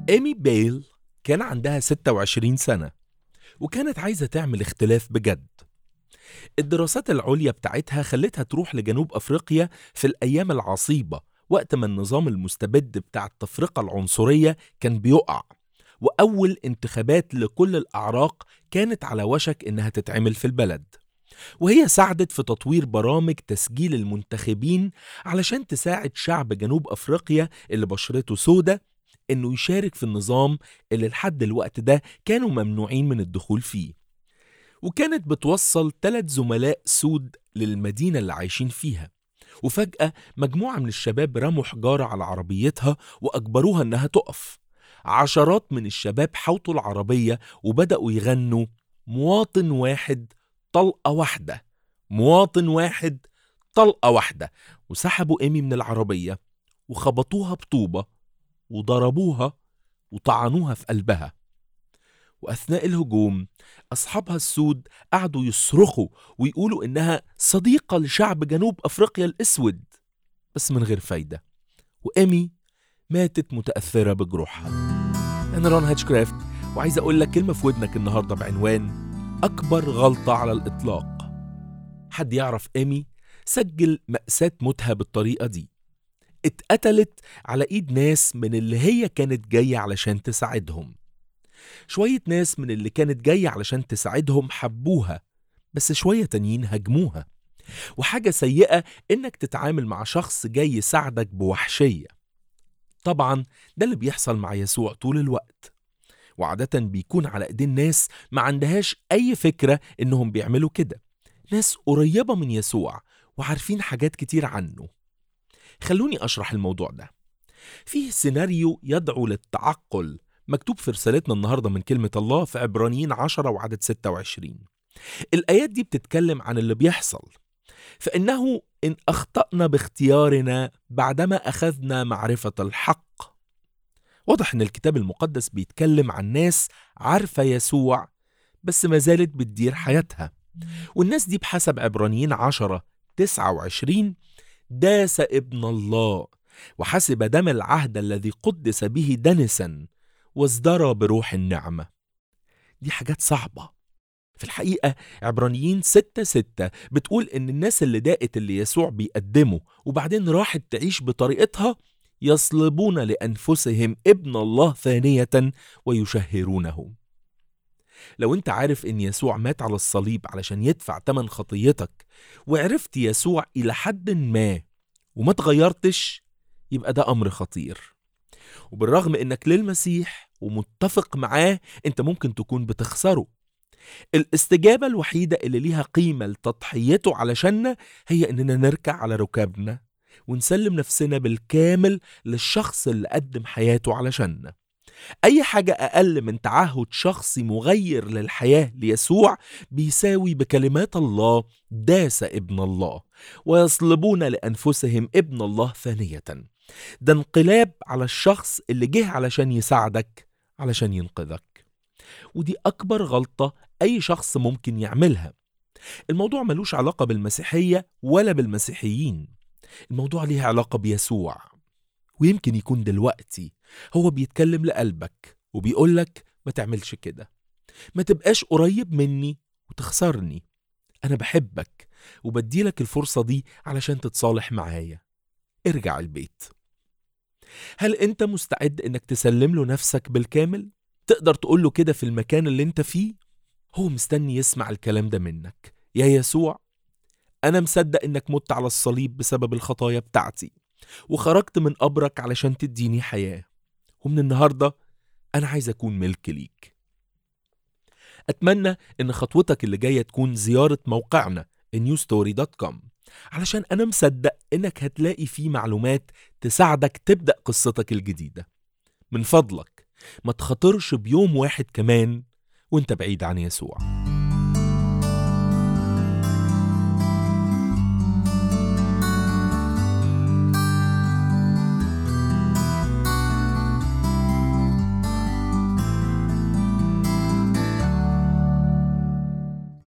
إيمي بيل كان عندها 26 سنة وكانت عايزة تعمل اختلاف بجد. الدراسات العليا بتاعتها خلتها تروح لجنوب أفريقيا في الأيام العصيبة، وقت ما النظام المستبد بتاع التفرقة العنصرية كان بيقع، وأول انتخابات لكل الأعراق كانت على وشك إنها تتعمل في البلد. وهي ساعدت في تطوير برامج تسجيل المنتخبين علشان تساعد شعب جنوب أفريقيا اللي بشرته سودة إنه يشارك في النظام اللي لحد الوقت ده كانوا ممنوعين من الدخول فيه. وكانت بتوصل 3 زملاء سود للمدينة اللي عايشين فيها، وفجأة مجموعة من الشباب رموا حجارة على عربيتها وأجبروها إنها تقف. عشرات من الشباب حوطوا العربية وبدأوا يغنوا مواطن واحد طلقة واحدة، مواطن واحد طلقة واحدة، وسحبوا إيمي من العربية وخبطوها بطوبة وضربوها وطعنوها في قلبها. وأثناء الهجوم أصحابها السود قعدوا يصرخوا ويقولوا إنها صديقة لشعب جنوب أفريقيا الأسود، بس من غير فايدة، وإيمي ماتت متأثرة بجروحها. أنا رون هاتشكرافت، وعايز أقول لك كلمة في ودنك النهاردة بعنوان أكبر غلطة على الإطلاق. حد يعرف إيمي سجل مأساة موتها بالطريقة دي. اتقتلت على إيد ناس من اللي هي كانت جاية علشان تساعدهم. شوية ناس من اللي كانت جاية علشان تساعدهم حبوها، بس شوية تانيين هجموها. وحاجة سيئة إنك تتعامل مع شخص جاي يساعدك بوحشية. طبعا ده اللي بيحصل مع يسوع طول الوقت، وعادة بيكون على ايدين ناس ما عندهاش أي فكرة إنهم بيعملوا كده، ناس قريبة من يسوع وعارفين حاجات كتير عنه. خلوني أشرح الموضوع ده. فيه سيناريو يدعو للتعقل مكتوب في رسالتنا النهاردة من كلمة الله في عبرانيين 10 وعدد 26. الآيات دي بتتكلم عن اللي بيحصل، فإنه إن أخطأنا باختيارنا بعدما أخذنا معرفة الحق. واضح إن الكتاب المقدس بيتكلم عن ناس عارفة يسوع بس ما زالت بتدير حياتها، والناس دي بحسب عبرانيين 10:29 داس ابن الله وحسب دم العهد الذي قدس به دنسا وازدرى بروح النعمة. دي حاجات صعبة. في الحقيقة عبرانيين 6:6 بتقول إن الناس اللي داقت اللي يسوع بيقدمه وبعدين راحت تعيش بطريقتها يصلبون لأنفسهم ابن الله ثانية ويشهرونه. لو انت عارف ان يسوع مات على الصليب علشان يدفع تمن خطيتك، وعرفت يسوع إلى حد ما وما تغيرتش، يبقى ده أمر خطير. وبالرغم انك للمسيح ومتفق معاه، انت ممكن تكون بتخسره. الاستجابة الوحيدة اللي ليها قيمة لتضحيته علشاننا هي اننا نركع على ركابنا ونسلم نفسنا بالكامل للشخص اللي قدم حياته علشاننا. أي حاجة أقل من تعهد شخصي مغير للحياة ليسوع بيساوي بكلمات الله داس ابن الله ويصلبون لأنفسهم ابن الله ثانية. ده انقلاب على الشخص اللي جه علشان يساعدك، علشان ينقذك. ودي أكبر غلطة أي شخص ممكن يعملها. الموضوع ملوش علاقة بالمسيحية ولا بالمسيحيين، الموضوع ليه علاقة بيسوع. ويمكن يكون دلوقتي هو بيتكلم لقلبك وبيقولك ما تعملش كده، ما تبقاش قريب مني وتخسرني. أنا بحبك وبديلك الفرصة دي علشان تتصالح معايا. ارجع البيت. هل أنت مستعد إنك تسلم له نفسك بالكامل؟ تقدر تقوله كده في المكان اللي أنت فيه؟ هو مستني يسمع الكلام ده منك. يا يسوع، أنا مصدق إنك مت على الصليب بسبب الخطايا بتاعتي وخرجت من قبرك علشان تديني حياة، ومن النهاردة أنا عايز أكون ملك ليك. أتمنى إن خطوتك اللي جاية تكون زيارة موقعنا newstory.com، علشان أنا مصدق إنك هتلاقي فيه معلومات تساعدك تبدأ قصتك الجديدة. من فضلك ما تخاطرش بيوم واحد كمان وإنت بعيد عن يسوع.